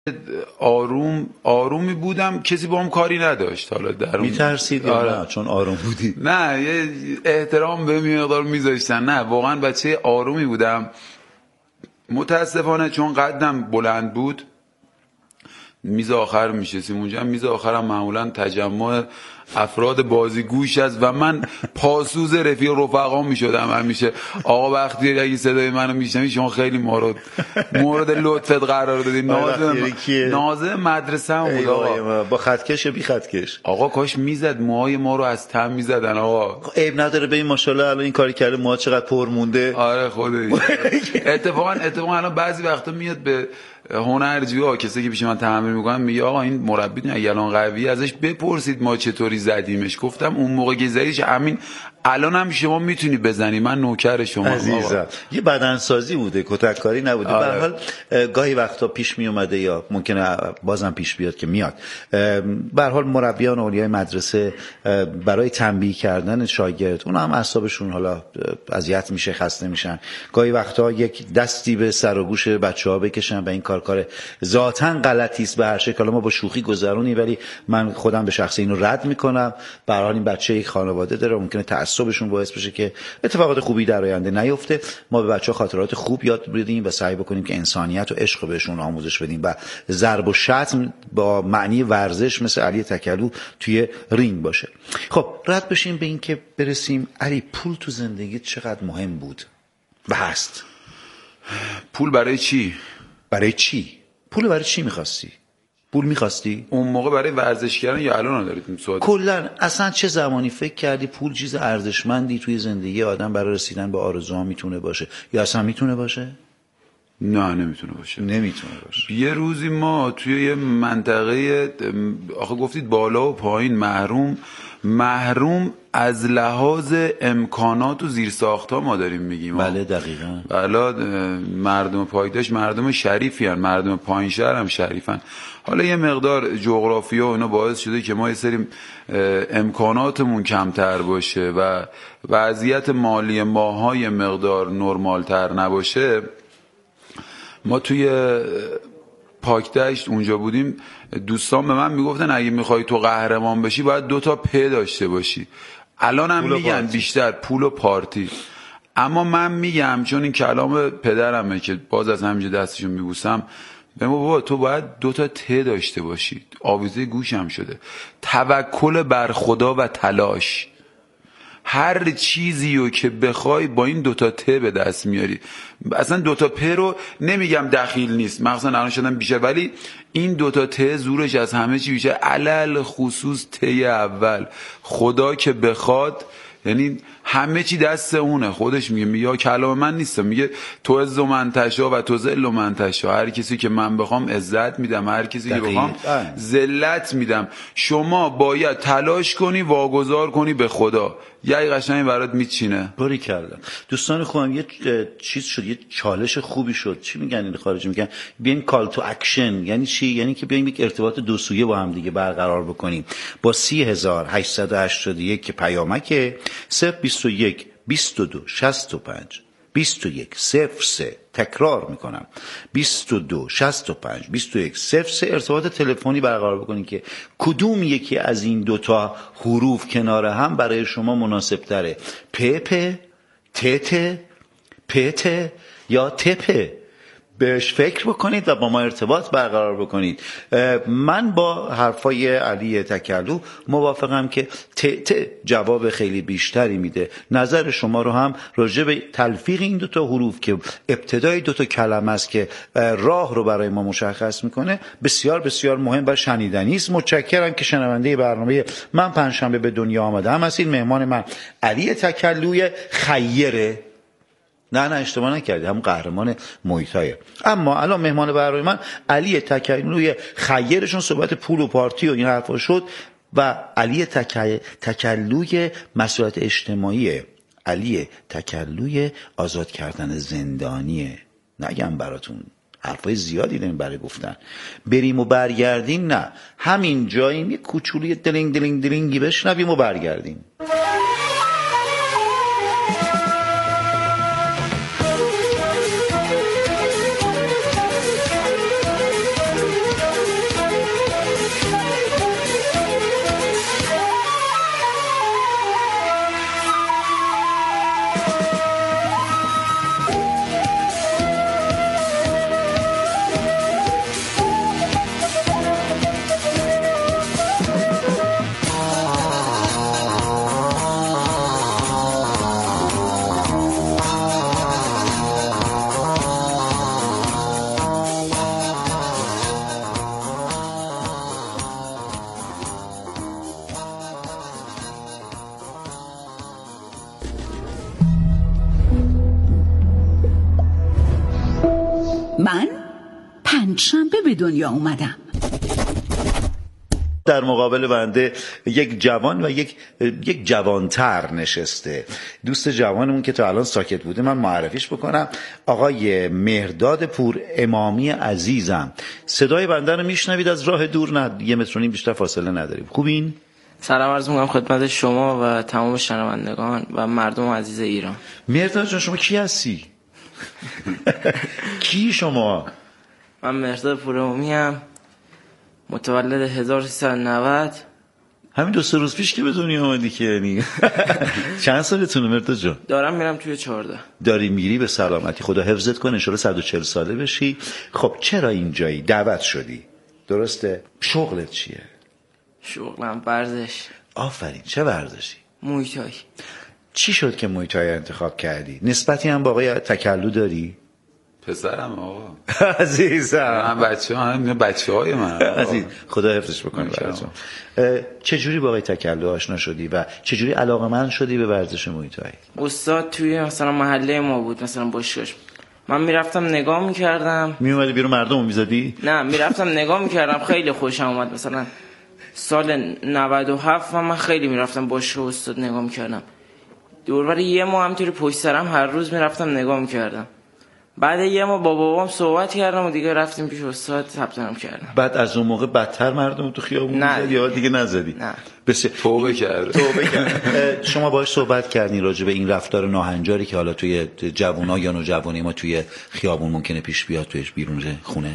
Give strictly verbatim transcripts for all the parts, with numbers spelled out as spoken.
آروم آرومی بودم، کسی با هم کاری نداشت. حالا در اون میترسید یا آره. نه چون آروم بودید؟ نه، یه احترام به مقدار میذاشتن. نه واقعا بچه آرومی بودم. متاسفانه چون قدم بلند بود میز آخر میشستیم اونجا. میز آخرم معمولا تجمع افراد بازیگوش است و من پاسوز رفیق رفقا میشدم همیشه. آقا وقتی اگه صدای منو میشنوی شما خیلی مورد مورد لطفت قرار دادی. نازم نازم مدرسه هم بود آقا. با خطکش یا بی خطکش؟ آقا کاش میزد، موهای ما رو از تم میزدن آقا. عیب نداره، ببین ماشاءالله الان این کاری کرده، موها چقدر پر مونده. آره خودش. اتفاقا اتفاقا الان بعضی وقتا میاد به هنرجوها، کسی که پیش من تمرین میکنن، میگه آقا این مربی اگه الان قوی ازش بپرسید ما چطوری زدیمش. گفتم اون موقع که زدیش همین الان هم شما میتونی بزنی، من نوکر شما. عزیزم یه بدنسازی بوده، کتککاری نبوده. به هر حال گاهی وقتا پیش می اومده یا ممکنه بازم پیش بیاد که میاد. به هر حال مربیان و اولیای مدرسه برای تنبیه کردن شاگرد اون هم اعصابشون حالا اذیت میشه، خسته میشن. گاهی وقتا یک دستی به سر و گوش بچه‌ها بکشن و این کار کار ذاتاً غلطی است به هر شکل. ما با شوخی گذرونی، ولی من خودم به شخصه اینو رد میکنم. به هر حال این بچه یک خانواده داره، ممکنه تعصبشون باعث بشه که اتفاقات خوبی در آینده نیفته. ما به بچه‌ها خاطرات خوب یاد بدیم و سعی بکنیم که انسانیت و عشق بهشون آموزش بدیم و ضرب و شتم با معنی ورزش مثل علی تکلو توی رینگ باشه. خب رد بشیم به این که برسیم علی، پول تو زندگیت چقدر مهم بود و هست؟ پول برای چی؟ برای چی؟ پول برای چی می‌خواستی؟ پول می‌خواستی؟ اون موقع برای ورزش کردن یا الان دارید این سوال؟ کلاً اصلا چه زمانی فکر کردی پول چیز ارزشمندی توی زندگی آدم برای رسیدن به آرزوها میتونه باشه یا اصلا میتونه باشه؟ نه نمیتونه باشه. نمیتونه باشه. یه روزی ما توی یه منطقه، آخه گفتید بالا و پایین، محروم محروم از لحاظ امکانات و زیرساخت‌ها ما داریم میگیم. بله دقیقاً. بله مردم پایداش مردم شریفی هن، مردم پایین شهر هم شریفن. حالا یه مقدار جغرافیا و اینا باعث شده که ما یه سری امکاناتمون کمتر باشه و وضعیت مالی ماها یه مقدار نرمالتر نباشه. ما توی پاکدشت اونجا بودیم، دوستان به من میگفتن اگه میخوای تو قهرمان بشی باید دوتا په داشته باشی. الان هم میگن بیشتر پول و پارتی. اما من میگم چون این کلام پدرمه که باز از همینجا دستشو میبوسم، بگم بابا تو باید دوتا ته داشته باشی. آویزه گوشم شده. توکل بر خدا و تلاش. هر چیزی رو که بخوای با این دوتا ته به دست میاری. اصلا دوتا په رو نمیگم دخیل نیست، مخصوصا الان شدم بیشتر، ولی این دوتا ته زورش از همه چی بیشتر، علل خصوص ته اول. خدا که بخواد یعنی همه چی دست اونه. خودش میگه، میگه کلام من نیستم، میگه تو عز و من تشا و تو ذل و من تشا. هر کسی که من بخوام عزت میدم، هر کسی که بخوام ذلت میدم. شما باید تلاش کنی، واگذار کنی به خدا. یه قشنگی برات میچینه. باریکلا. دوستان خوبم یه چیز شد، یه چالش خوبی شد. چی میگن این خارجی؟ میگن بیاین کال تو اکشن. یعنی چی؟ یعنی که بیاین یک ارتباط دو سویه با هم دیگه برقرار بکنیم. با سی هزار هشتصد و هشتاد و یک که پیامک صفر بیست و یک بیست و دو شصت و پنج بیست و یک صفر سه، تکرار میکنم بیست و دو شصت و پنج بیست و یک صفر سه، ارتباط تلفنی برقرار بکنید که کدوم یکی از این دوتا حروف کنار هم برای شما مناسب تره. پپ، تت، پت یا تپه. بهش فکر بکنید و با ما ارتباط برقرار بکنید. من با حرفای علی تکلو موافقم که ت ت جواب خیلی بیشتری میده. نظر شما رو هم راجع به تلفیق این دوتا حروف که ابتدای دوتا کلمه است که راه رو برای ما مشخص میکنه بسیار بسیار مهم و شنیدنی است. متشکرم که شنونده برنامه من پنجشنبه به دنیا آمدم هستید. مهمان من علی تکلوی خیره. نه نه اشتباه نکردی، همون قهرمان محیطایه. اما الان مهمان برنامه من علی تکلوی خیرشون صحبت پول و پارتی و این حرفا شد و علی تک... تکلوی مسئولیت اجتماعیه. علی تکلوی آزاد کردن زندانیه. نگم براتون حرفای زیادی داریم برای گفتن. بریم و برگردیم؟ نه، همین جاییم یه کوچولی دلینگ دلینگ دلینگی بشنویم و برگردیم. چند شنبه به دنیا اومدم. در مقابل بنده یک جوان و یک یک جوانتر نشسته. دوست جوانمون که تا الان ساکت بوده من معرفیش بکنم، آقای مهرداد پور امامی عزیزم. صدای بنده رو میشنوید از راه دور؟ نه، یه متر و نیم بیشتر فاصله نداریم. خوبین؟ سلام عرض می‌کنم خدمت شما و تمام شنوندگان و مردم عزیز ایران. مهرداد جان شما کی هستی؟ کی شما؟ من مهرداد پور امامی ام، متولد هزار و سیصد و نود. همین دو سه روز پیش که به دنیا آمدی که یعنی. چند سالتونه مهرداد جان؟ دارم میرم توی چهارده. داری میری، به سلامتی، خدا حفظت کنه، ان شاءالله صد و چهل ساله بشی. خب چرا اینجایی؟ دعوت شدی، درسته؟ شغلت چیه؟ شغلم ورزش. آفرین، چه ورزشی؟ موی تای. چی شد که موی تای انتخاب کردی؟ نسبتی هم با آقای تکلو داری؟ پسرم آقا. عزیزم من بچه هم بچه های من عزیز، خدا حفظش بکنه براتون. چجوری با آقای تکلو آشنا شدی و چجوری علاقه‌مند شدی به ورزش موی تای؟ استاد توی مثلا محله ما بود، مثلا باشگاهش. من میرفتم نگاه میکردم. میومدی بیرون مردمو میزدی؟ نه، میرفتم نگاه میکردم، خیلی خوشم اومد. مثلا سال نود و هفت من خیلی میرفتم باشگاه استاد نگاه میکردم. دوربر یه ماه همینطوری پشت سرم هر روز میرفتم نگاه میکردم. بعد یه ما با بابام صحبت کردم و دیگه رفتیم پیش استاد ثبت نام کردم. بعد از اون موقع بدتر مردم تو خیابون زدی یا دیگه نزدی؟ نه. بسیار توبه کرد. توبه کرد. شما باهاش صحبت کردین راجع به این رفتار ناهنجاری که حالا توی جوونا یا نوجوانی ما توی خیابون ممکنه پیش بیاد تویش بیرون خونه؟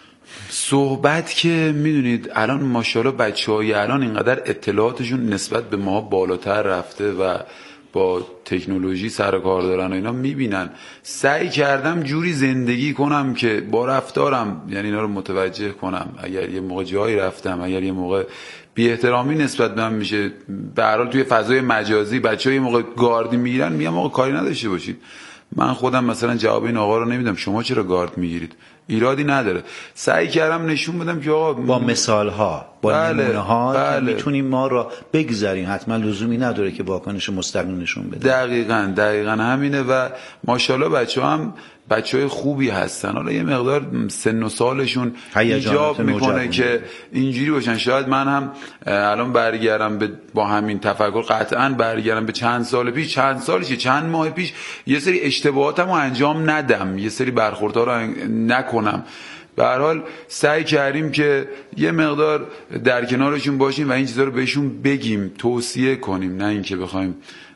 صحبت که میدونید الان ماشاءالله بچه‌های الان اینقدر اطلاعاتشون نسبت به ما بالاتر رفته و با تکنولوژی سر کار دارن و اینا میبینن. سعی کردم جوری زندگی کنم که با رفتارم یعنی اینا رو متوجه کنم. اگر یه موقع جایی رفتم، اگر یه موقع بی احترامی نسبت به من میشه، به هر حال توی فضای مجازی بچه‌ها یه موقع گاردی میگیرن، میگم آقا کاری نداشته باشید. من خودم مثلا جواب این آقا رو نمیدم، شما چرا گارد میگیرید؟ ایرادی نداره. سعی کردم نشون بدم که آقا با مثال ها، با بله، نمونه ها بله. که میتونیم ما را بگذاریم، حتما لزومی نداره که واکنش مستقیم نشون بده. دقیقاً دقیقاً همینه و ماشاءالله بچه‌ها هم بچه‌های خوبی هستن. حالا یه مقدار سن و سالشون ایجاب میکنه که اینجوری باشن. شاید من هم الان برگردم به با همین تفکر قطعاً برگردم به چند سال پیش، چند سالشه، چند ماه پیش، یه سری اشتباهاتمو انجام ندم، یه سری برخوردها رو نکنم. به هر حال سعی کردیم که یه مقدار در کنارشون باشیم و این چیزا رو بهشون بگیم، توصیه کنیم، نه اینکه بخوایم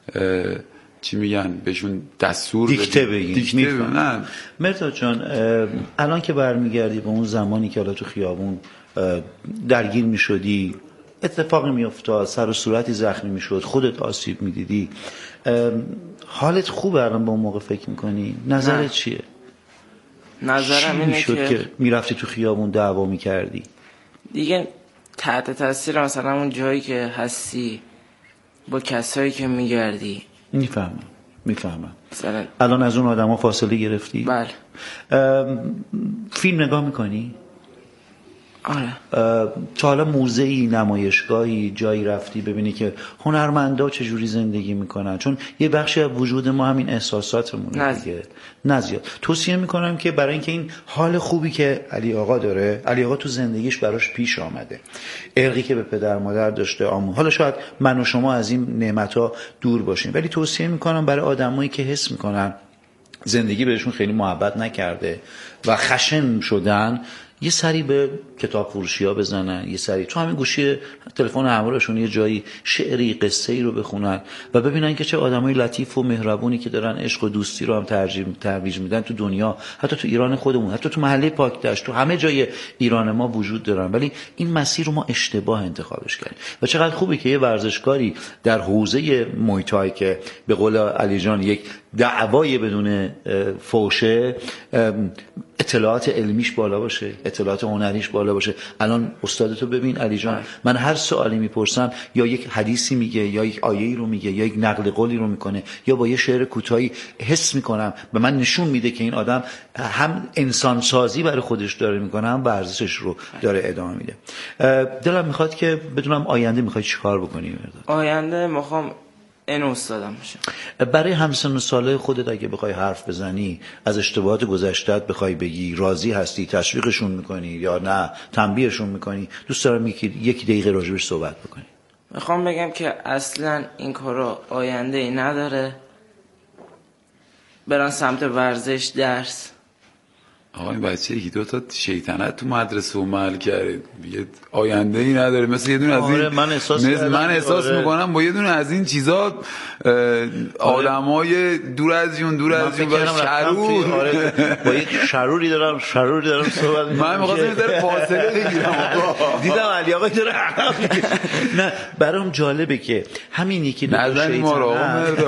چی میگن بهشون دستور دیکته بگیم. دیکته بگیم. نه مهرداد جان، الان که برمیگردی به اون زمانی که حالا تو خیابون درگیر میشدی، اتفاقی میافتاد، سر و صورتی زخمی میشد، خودت آسیب میدیدی، حالت خوبه الان با اون موقع فکر میکنی؟ نظرت چیه؟ نظرم اینه که, که میرفتی تو خیابون دعوا میکردی دیگه تحت تاثیر مثلا اون جایی که هستی با کسایی که میگردی. میفهمم میفهمم مثلا الان از اون آدما فاصله گرفتی؟ بله. فیلم نگاه میکنی؟ آره. تا حالا موزه‌ای، نمایشگاهی، جایی رفتی ببینی که هنرمندا چجوری زندگی میکنن؟ چون یه بخشی از وجود ما همین احساساتمونه دیگه. نه زیاد. توصیه میکنم که برای اینکه این حال خوبی که علی آقا داره، علی آقا تو زندگیش براش پیش آمده، ارقی که به پدر مادر داشته، آمون، حالا شاید من و شما از این نعمت‌ها دور باشیم، ولی توصیه میکنم برای آدمایی که حس میکنن زندگی بهشون خیلی محبت نکرده و خشن شدن، یه سری به کتاب فروشی ها بزنن، یه سری تو همین گوشی تلفن همراهشون یه جایی شعری، قصه ای رو بخونن و ببینن که چه آدمای لطیف و مهربونی که دارن عشق و دوستی رو هم ترجیح ترویج میدن تو دنیا، حتی تو ایران خودمون، حتی تو محله پاکدشت، تو همه جای ایران ما وجود دارن. ولی این مسیر رو ما اشتباه انتخابش کردیم و چقدر خوبه که یه ورزشکاری در حوزه موی تای که به قول علی جان یک دعوای بدون فوشه، اطلاعات علمیش بالا باشه، اطلاعات هنریش بالا باشه. الان استادتو ببین علی جان، من هر سوالی میپرسم یا یک حدیثی میگه یا یک آیه‌ای رو میگه یا یک نقل قولی رو میکنه یا با یه شعر کوتاهی حس میکنم به من نشون میده که این آدم هم انسان سازی برای خودش داره میکنه، هم ورزشش رو داره ادامه میده. دلم میخواد که بدونم آینده میخوای چیکار بکنی؟ آینده میخوام این استادم میشه. برای همسن و ساله خودت اگه بخوای حرف بزنی، از اشتباهات گذشته‌ات بخوای بگی، راضی هستی، تشویقشون میکنی یا نه تنبیهشون میکنی؟ دوست دارم یکی یک دقیقه راجبش صحبت بکنی. میخوام بگم که اصلا این کارا آینده ای نداره، برن سمت ورزش، درس. آقا این بچه یکی دو تا شیطنت تو مدرسه و محل کرده، یه آینده ای نداره، مثل یه دونه از این. آره من احساس مثل من احساس آره. میکنم با یه دونه از این چیزا آدمای دور از جون دور از جون و شرور. آره با یک شروری دارم شروری دارم صحبت می‌کنم. من می‌خواستم یه ذره فاصله بگیرم. دیدم علی آقا داره نه برام جالبه که همین یکی دو تا شیطنت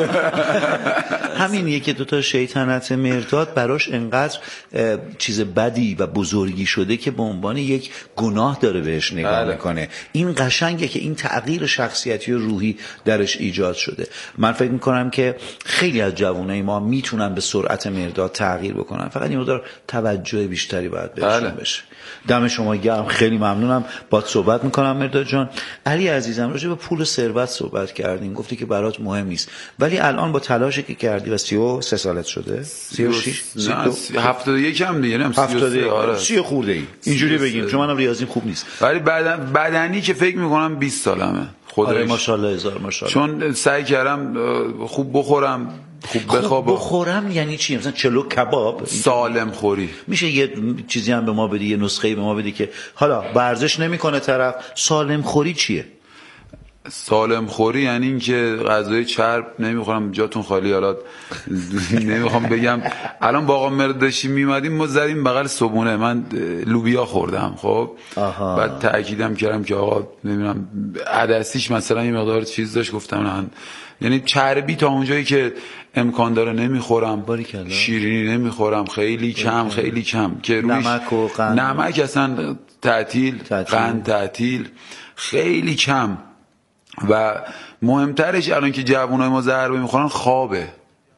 همین یکی دو تا شیطنت مرداد براش انقدر چیز بدی و بزرگی شده که به عنوان یک گناه داره بهش نگاه بله. میکنه. این قشنگه که این تغییر شخصیتی و روحی درش ایجاد شده. من فکر میکنم که خیلی از جوانای ما میتونن به سرعت مرداد تغییر بکنن، فقط این مقدار توجه بیشتری باید بهشون بله. بشه. دم شما گرم، خیلی ممنونم. باهات صحبت میکنم مرداد جان. علی عزیزم راجع به پول و ثروت صحبت کردیم، گفتی که برات مهم نیست، ولی الان با تلاشی که کردی و سی و سه سالت شده، سی و شش هفتاد و یک هم دیگه، نم هفتاد آره سی خورده ای اینجوری بگیم، چون منم ریاضیم خوب نیست، ولی بدن بدنی که فکر میکنم بیست سالمه. خدایش آره ماشاءالله هزار ماشاءالله. چون سعی کردم خوب بخورم، خوب بخوابم. بخورم یعنی چی؟ مثلا چلو کباب سالم خوری. میشه یه چیزی هم به ما بدی، یه نسخه‌ای به ما بدی که حالا ورزش نمیکنه طرف، سالم خوری چیه؟ سالم خوری یعنی این که غذای چرب نمیخورم، جاتون خالی. حالا نمیخوام بگم الان با آقا مرداشی میمدیم ما زدیم بغل صبونه، من لوبیا خوردم. خب آها. بعد تاکیدم کردم که آقا نمیدونم عدسیش مثلا یه مقدار چیز داشت، گفتم نه، یعنی چربی تا اونجایی که امکان داره نمیخورم، شیرینی نمیخورم، خیلی کم خیلی کم که رویش نمک و قند، نمک اصلا تعطیل، قند تعطیل، خیلی کم. و مهمترش الان که جوانای ما ضربه میخورن خوابه.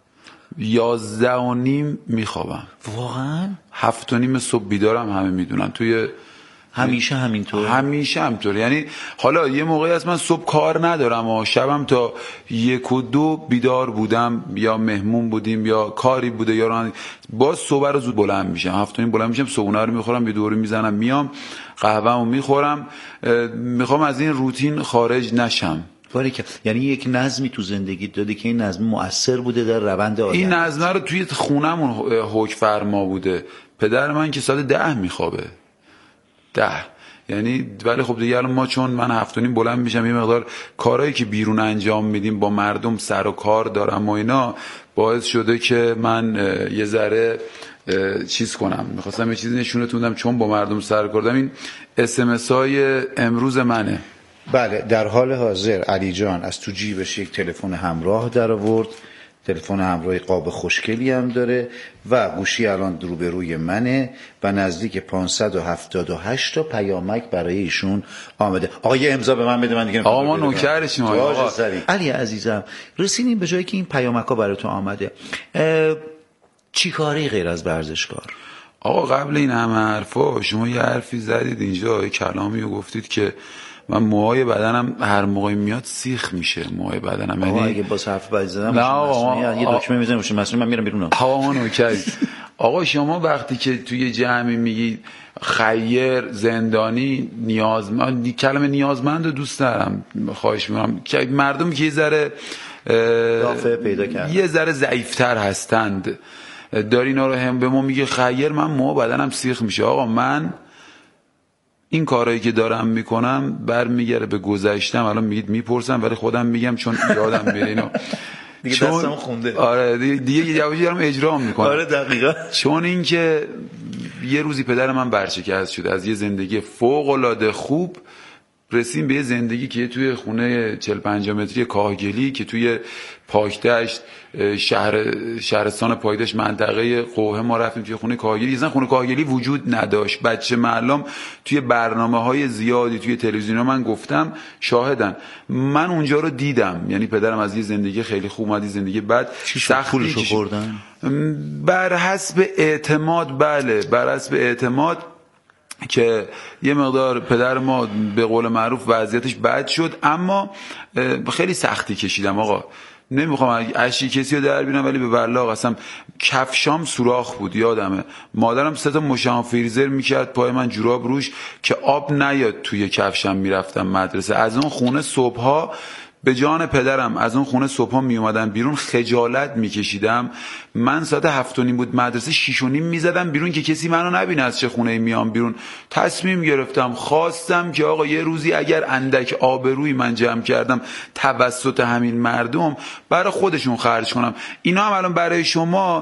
یازده و نیم میخوابم واقعا. هفت و نیم صبح بیدارم، همه میدونن. توی همیشه همینطور همیشه همینطور. یعنی حالا یه موقعی از من صبح کار ندارم و شبم تا یک و دو بیدار بودم، یا مهمون بودیم یا کاری بوده یا ران، باز صبح رو زود بلند میشم، هفت و نیم بلند میشم، صبحونه رو میخورم، یه دوری میزنم، میام قهوه‌مو میخورم. میخوام از این روتین خارج نشم. باریکه. یعنی یک نظمی تو زندگی داده که این نظم مؤثر بوده در روند آینده. این نظم رو توی خونمون حکم فرما بوده. پدر من که ساعت ده میخوابه، ده، یعنی ولی خب دیگه الان ما چون من هفت و نیم بلند میشم، یه مقدار کارهایی که بیرون انجام میدیم با مردم سر و کار دارم و اینا، باعث شده که من یه ذره چیز کنم. میخواستم یه چیزی نشونتون بدم چون با مردم سر کردم. این اس ام اس های امروز منه. بله در حال حاضر علی جان از تو جیبش یک تلفن همراه در آورد، تلفن همراه قاب خوشگلی هم داره و گوشی الان روبروی منه و نزدیک پانصد و هفتاد و هشت تا پیامک برای ایشون آمده. آقا یه امضا به من بده من دیگه. آقا ما نوکرشیم آقا. علی عزیزم رسیدیم به جایی که این پیامک‌ها برای تو آمده. چی کاری غیر از ورزشکار؟ آقا قبل این همه حرفا شما یه حرفی زدید اینجا، یه کلامی رو گفتید که من موهای بدنم هر موقع میاد سیخ میشه. موهای بدنم آقا یعنی اگه باز حرف باید زدم مسئولیت یه دکمه میزنم روش مسئولیت من میرم بیرون. آقا ما نوکری. آقا شما وقتی که توی جمعی میگید خیر، زندانی، نیازمند، کلمه نیازمند رو دوست دارم، خواهش میکنم که مردم که یه ذره دافعه پیدا کردن، یه ذره ضعیفتر هستند، داری اینا رو هم به ما میگه خیر، من مو بدنم سیخ میشه. آقا من این کارهایی که دارم میکنم برمیگره به گذشتم. الان میگید میپرسم ولی خودم میگم چون یادم میره اینو دیگه چون... دستم خونده. آره دیگه دیگه یواش دارم اجرا میکنم. آره دقیقاً. چون اینکه یه روزی پدر من برشکست شد، از یه زندگی فوق العاده خوب رسیم به یه زندگی که توی خونه چهل پنجاه متری کاهگلی که توی پاکدشت شهر شهرستان پاکدشت منطقه قوه ما رفتیم توی خونه کاهگلی. اصلا خونه کاهگلی وجود نداشت. بچه معلم توی برنامه‌های زیادی توی تلویزیون من گفتم شاهدن. من اونجا رو دیدم. یعنی پدرم از یه زندگی خیلی خوب اومد زندگی بعد سخت پولشو خوردن بر حسب اعتماد. بله بر حسب اعتماد که یه مقدار پدر ما به قول معروف وضعیتش بد شد، اما خیلی سختی کشیدم آقا. نمیخوام اشی کسی رو در بیارم، ولی به والله قسم کفشام سوراخ بود. یادمه مادرم سه تا مشام فریزر میکرد پای من جوراب روش که آب نیاد توی کفشم. میرفتم مدرسه از اون خونه صبحها، به جان پدرم از اون خونه صبحها می اومدم بیرون، خجالت میکشیدم. من ساعت هفت و نیم بود مدرسه، شیش و نیم میزدم بیرون که کسی منو نبینه از چه خونه میام بیرون. تصمیم گرفتم، خواستم که آقا یه روزی اگر اندک آبروی من جمع کردم توسط همین مردم، برای خودشون خرج کنم. اینا هم الان برای شما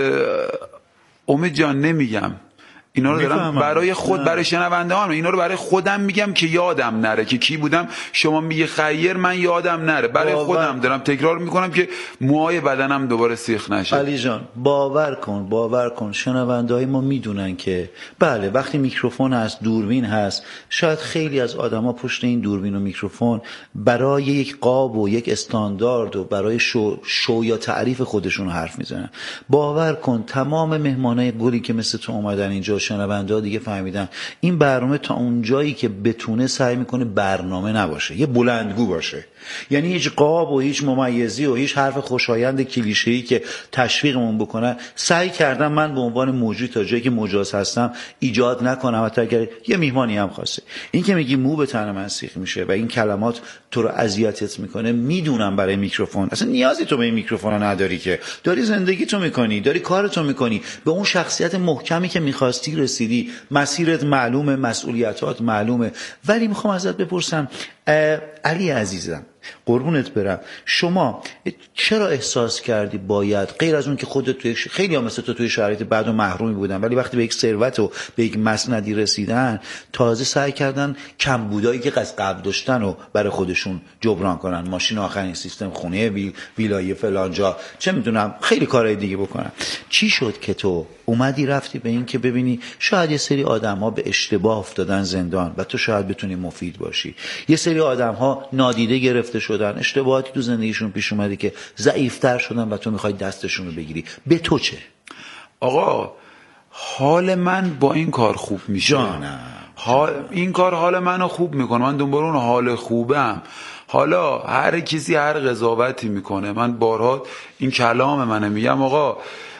امید جان نمیگم، اینا رو دارم برای خود، برای شنونده ها، اینا رو برای خودم میگم که یادم نره که کی بودم. شما میگه خیر، من یادم نره، برای باور... خودم دارم تکرار میکنم که موهای بدنم دوباره سیخ نشه. علی جان باور کن، باور کن شنونده های ما میدونن که بله وقتی میکروفون هست، دوربین هست، شاید خیلی از آدما پشت این دوربین و میکروفون برای یک قاب و یک استاندارد و برای شو, شو یا تعریف خودشون حرف میزنن. باور کن تمام مهمانای گلی که مثل تو اومدن اینجا، شنونده ها دیگه فهمیدن این برنامه تا اون جایی که بتونه سعی میکنه برنامه نباشه، یه بلندگو باشه. یعنی هیچ قاب و هیچ ممیزی و هیچ حرف خوشایند کلیشه‌ای که تشویقمون بکنن سعی کردم من به عنوان موجود تا جایی که مجاز هستم ایجاد نکنم، حتی اگر یه میهمانی هم خواسته. این که میگی مو به تن من سیخ میشه و این کلمات تو رو اذیتت میکنه، میدونم برای میکروفون اصلا نیازی تو به این میکروفون نداری، که داری زندگی تو میکنی، داری کارتو میکنی، به اون شخصیت محکمی که میخواستی رسیدی، مسیرت معلومه، مسئولیتات معلومه. ولی میخوام ازت بپرسم علی عزیزم، قربونت برم، شما چرا احساس کردی باید غیر از اون که خودت توی خیلی ها مثل تو توی شرایط بد و محرومی بودن، ولی وقتی به یک ثروت و به یک مسندی رسیدن تازه سعی کردن کمبودایی که از قبل داشتن رو برای خودشون جبران کنن، ماشین آخرین سیستم، خونه وی، ویلای فلانجا، چه میدونم خیلی کارهای دیگه بکنن. چی شد که تو اومدی رفتی به این که ببینی شاید یه سری آدم‌ها به اشتباه افتادن زندان و تو شاید بتونی مفید باشی، یه سری آدم‌ها نادیده گرفته شدن، اشتباهاتی تو زندگیشون پیش اومده که ضعیف‌تر شدن و تو می‌خوای دستشون رو بگیری. به تو چه؟ آقا حال من با این کار خوب میشه. جانم حال این کار حال منو خوب میکنه، من دنبال اون حال خوبم. حالا هر کسی هر قضاوتی میکنه، من بارها این کلام منه میگم آقا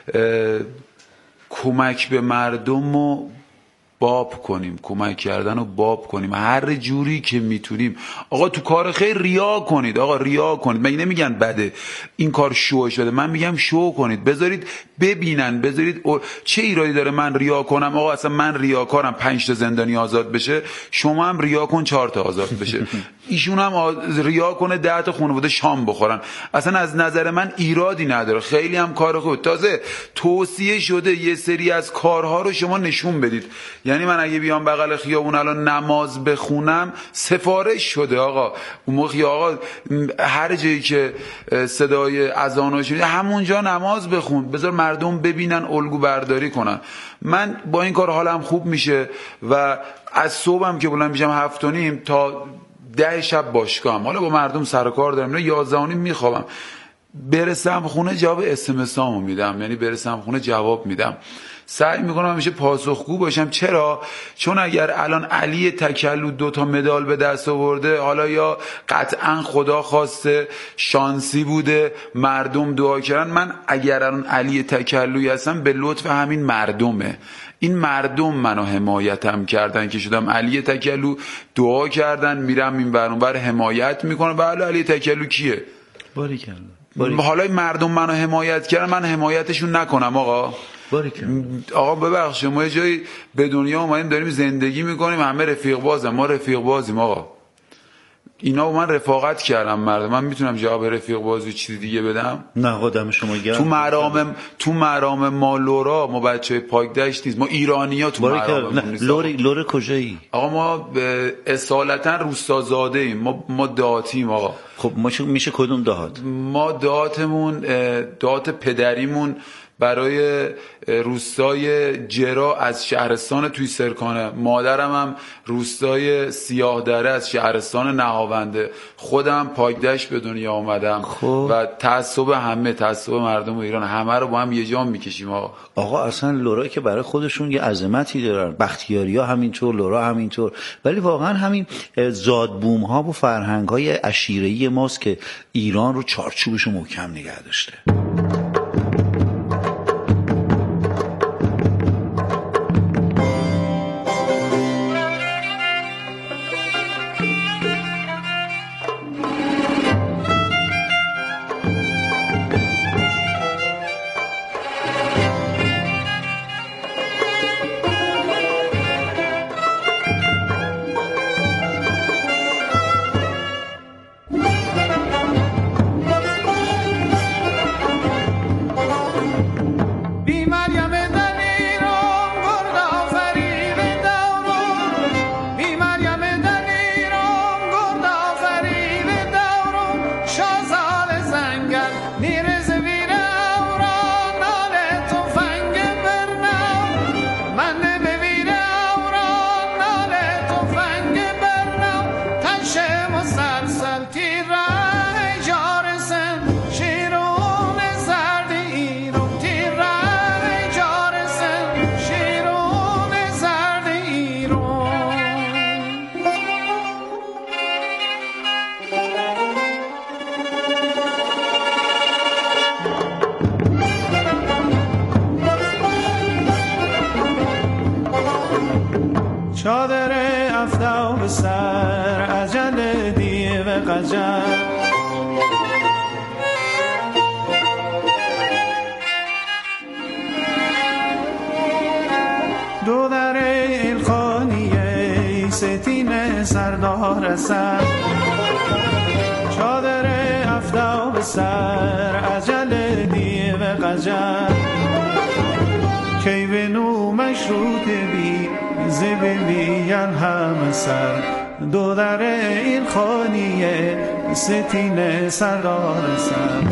کمک به مردم رو باب کنیم، کمک کردن رو باب کنیم هر جوری که میتونیم. آقا تو کار خیر ریا کنید، آقا ریا کنید. مگه نمیگن بده این کار شو شده؟ من میگم شو کنید، بذارید ببینن، بذارید او... چه ایرادی داره من ریا کنم؟ آقا اصلا من ریاکارم پنج تا زندانی آزاد بشه، شما هم ریا کن چهار تا آزاد بشه، ایشون هم آز... ریا کنه ده تا خانواده شام بخورن. اصلا از نظر من ایرادی نداره، خیلی هم کار خوب. تازه توصیه شده یه سری از کارها رو شما نشون بدید. یعنی من اگه بیام بغل خیابون الان نماز بخونم سفارش شده آقا، اون موقع آقا هر جایی که صدای اذان شده همونجا نماز بخون، بذار مردم ببینن الگو برداری کنن. من با این کار حالم خوب میشه و از صبحم که بلند میشم هفت و نیم تا ده شب باشگاهم، حالا با مردم سر کار دارم، نه یازده و نیم میخوابم، برسم خونه جواب اس ام اس هامو میدم، یعنی برسم خونه جواب میدم. سعی میکنم همیشه پاسخگو باشم. چرا؟ چون اگر الان علی تکلو دو تا مدال به دست آورده، حالا یا قطعا خدا خواسته شانسی بوده، مردم دعا کردن، من اگر الان علی تکلوی هستم به لطف همین مردمه. این مردم منو حمایتم کردن که شدم علی تکلو، دعا کردن، میرم این ور اون ور حمایت میکنم. بله علی تکلو کیه؟ باریکلا. حالا مردم منو حمایت کردن، من حمایتشون نکنم آقا؟ باریکلا. آقا ببخشید ما یه جایی به دنیا اومدیم داریم زندگی میکنیم، همه رفیق بازم، ما رفیق بازیم آقا. اینا با من رفاقت کردم مردم، من میتونم جواب رفیق بازی چیزی دیگه بدم؟ نه قدم شما گرم. تو مرام تو مرام ما لورا، ما بچه پاک دشت نیست، ما ایرانی‌ها تو مرام نیست. لور لور کجایی؟ آقا ما اصالتا روستازاده ایم، ما ما دهاتیم آقا. خب ما میشه کدوم دهات؟ ما دهاتمون دهات پدریمون برای روستای جرا از شهرستان توی سرکانه، مادرم هم روستای سیاه دره از شهرستان نهاونده، خودم پاکدشت به دنیا آمدم و تعصب همه تعصب مردم ایران همه رو با هم یه جام میکشیم. آقا آقا اصلا لورا که برای خودشون یه عظمتی دارن، بختیاری ها همینطور، لورا همینطور، ولی واقعا همین زادبوم ها و فرهنگ های عشیره‌ای ماست که ایران رو چارچوبش رو محکم نگه داشته. چادر افتا به سر عجل دیو قجر، دو در الخانیه ستین سردار سر، چادر افتا به سر عجل دیو قجر، کی به نو مشروط بی زبیل هم سر، دو در این خانیه ستین سردار سر.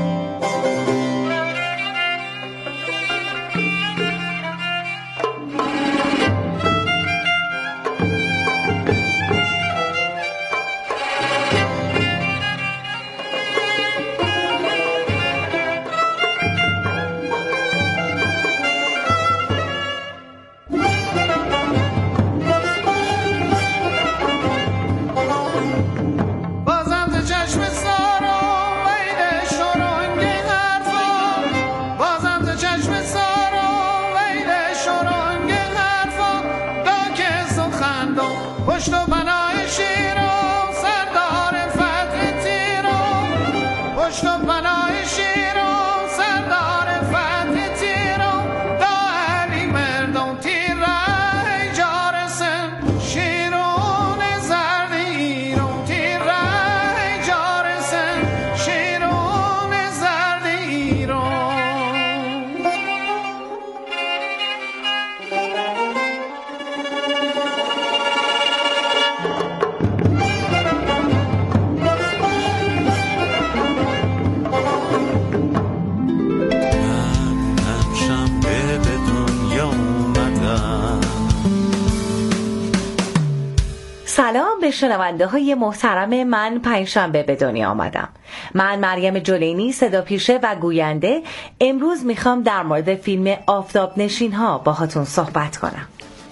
سلام به شنونده های محترم من پنجشنبه به دنیا آمدم. من مریم جلینی، صدا پیشه و گوینده، امروز میخوام در مورد فیلم آفتاب نشین ها باهاتون صحبت کنم.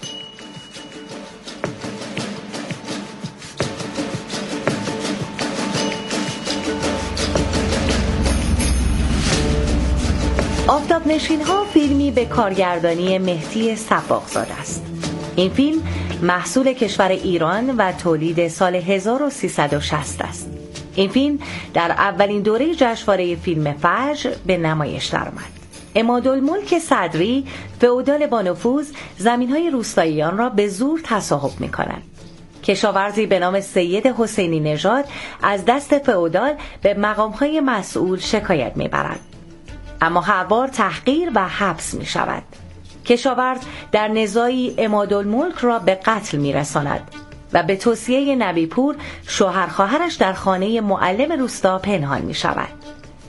آفتاب نشین ها فیلمی به کارگردانی مهدی سباقزاده است. این فیلم محصول کشور ایران و تولید سال هزار و سیصد و شصت است. این فیلم در اولین دوره جشنواره فیلم فجر به نمایش درآمد. عمادالملک صدری، فئودال با نفوذ، زمین‌های روستاییان را به زور تصاحب می‌کند. کشاورزی به نام سید حسینی نژاد از دست فئودال به مقام‌های مسئول شکایت می‌برد، اما هر بار تحقیر و حبس می‌شود. کشاورز در نزاعی عمادالملک را به قتل می‌رساند و به توصیه نبی پور شوهر خواهرش در خانه معلم روستا پنهان می‌شود.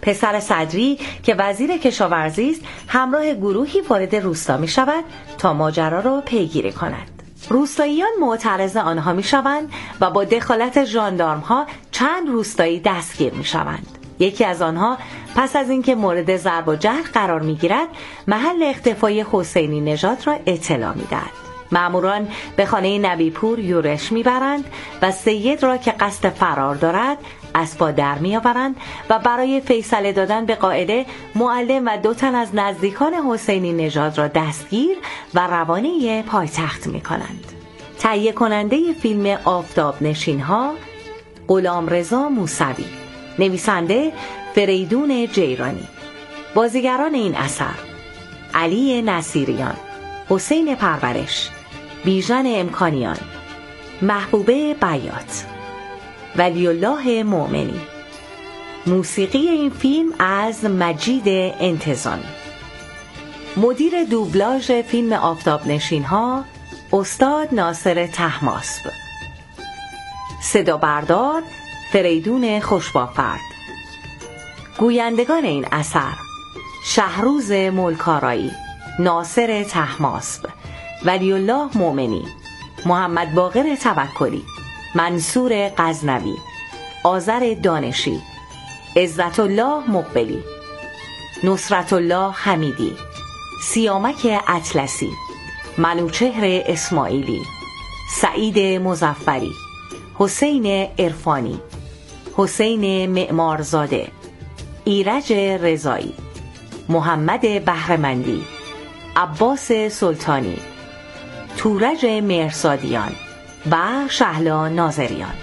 پسر صدری که وزیر کشاورزی است همراه گروهی وارد روستا می شود تا ماجرا را پیگیری کند. روستاییان معترض آنها می شوند و با دخالت ژاندارم ها چند روستایی دستگیر می شوند. یکی از آنها پس از اینکه مورد ضرب و جرح قرار می گیرد محل اختفای حسینی نژاد را اطلاع می دهد. ماموران به خانه نبیپور یورش میبرند و سید را که قصد فرار دارد اسبا در میآورند و برای فیصله دادن به قاعده معلم و دو تن از نزدیکان حسینی نژاد را دستگیر و روانه پایتخت میکنند. تهیه کننده فیلم آفتاب نشین ها غلامرضا موسوی، نویسنده فریدون جیرانی. بازیگران این اثر: علی نصیریان، حسین پرورش، بیژن امکانیان، محبوبه بیات، ولی الله مؤمنی. موسیقی این فیلم از مجید انتظامی. مدیر دوبلاژ فیلم آفتاب نشین ها استاد ناصر طهماسب. صدا بردار فریدون خوشبافرد. گویندگان این اثر: شهروز ملکارایی، ناصر طهماسب، ولی الله مؤمنی، محمد باقر توکلی، منصور غزنوی، آذر دانشی، عزت الله مقبلی، نصرت الله حمیدی، سیامک اطلسی، منوچهر اسماعیلی، سعید مظفری، حسین عرفانی، حسین معمارزاده، ایرج رضایی، محمد بهرمندی، عباس سلطانی، تورج مرزادیان و شهلا ناظریان.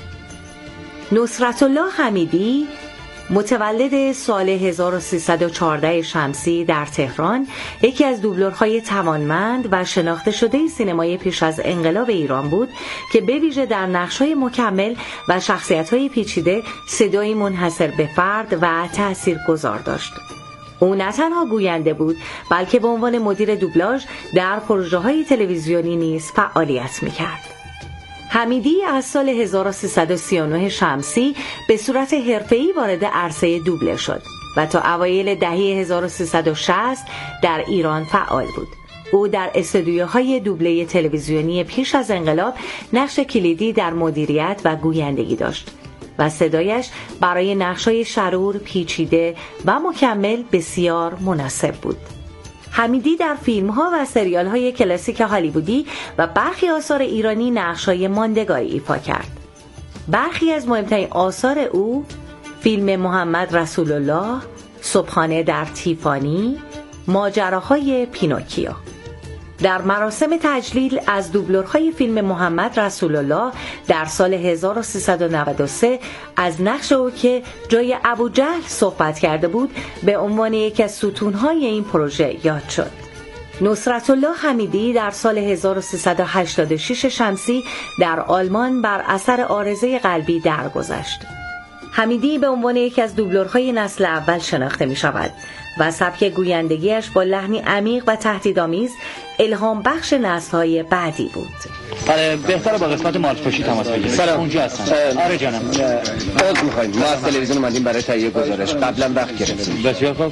نصرت الله حمیدی متولد سال هزار و سیصد و چهارده شمسی در تهران، یکی از دوبلورهای توانمند و شناخته شده سینمای پیش از انقلاب ایران بود که به ویژه در نقش‌های مکمل و شخصیت‌های پیچیده صدایی منحصر به فرد و تاثیرگذار داشت. او نه تنها گوینده بود بلکه به عنوان مدیر دوبلاژ در پروژه‌های تلویزیونی نیز فعالیت می‌کرد. حمیدی از سال هزار و سیصد و سی و نه شمسی به صورت حرفه‌ای وارد عرصه دوبله شد و تا اوایل دهه هزار و سیصد و شصت در ایران فعال بود. او در استودیوهای دوبله تلویزیونی پیش از انقلاب نقش کلیدی در مدیریت و گویندگی داشت و صدایش برای نقش‌های شرور، پیچیده و مکمل بسیار مناسب بود. حمیدی در فیلم‌ها و سریال‌های کلاسیک هالیوودی و برخی آثار ایرانی نقش‌های ماندگاری ایفا کرد. برخی از مهمترین آثار او فیلم محمد رسول الله، صبحانه در تیفانی، ماجراهای پینوکیو. در مراسم تجلیل از دوبلورهای فیلم محمد رسول الله در سال هزار و سیصد و نود و سه از نقش او که جای ابوجهل صحبت کرده بود به عنوان یکی از ستونهای این پروژه یاد شد. نصرت الله حمیدی در سال هزار و سیصد و هشتاد و شش شمسی در آلمان بر اثر عارضه قلبی درگذشت. حمیدی به عنوان یکی از دوبلورهای نسل اول شناخته می شود و سبک گویندگیش با لحنی عمیق و تهدیدآمیز الهام بخش نسل‌های بعدی بود. آره بهتره با قسمت مالفروشی تماس بگیرید. سلام اونجا هستن. آره جانم. باز می‌خوایم. ما از تلویزیون اومدیم برای تهیه گزارش. قبلا وقت گرفتیم. بسیار خوب.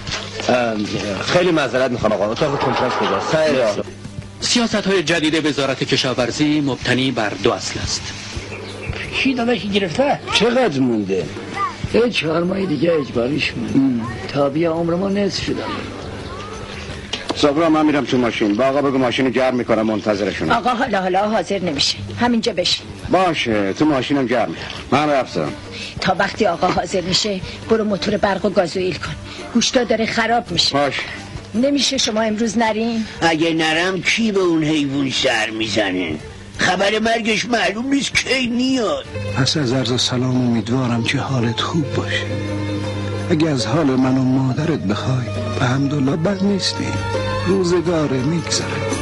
خیلی معذرت می‌خوام آقا. اتاق کنفرانس کجاست؟ خیلی. سیاست‌های جدید وزارت کشاورزی مبتنی بر دو اصل است. کی داداشی گرفته؟ چقدر مونده؟ یه چهار ماه دیگه اجباریش مونده. تا بیا عمر ما نصف شده. صبرا من میرم تو ماشین. با آقا بگو ماشینو گرم میکنم منتظرشونم. آقا حالا حالا حاضر نمیشه. همینجا بشین. باشه تو ماشینم گرم. من رفتم. تا وقتی آقا حاضر میشه برو موتور برق و گازوئیل کن. گوشتا داره خراب میشه. باشه. نمیشه شما امروز نرین؟ اگه نرم کی به اون حیوان سر میزنه؟ خبر مرگش معلوم نیست کی میاد. پس از عرض سلام امیدوارم که حالت خوب باشه. اگه از حال من و مادرت بخوای به حمدالله بد نیستی، روزگاره میگذره.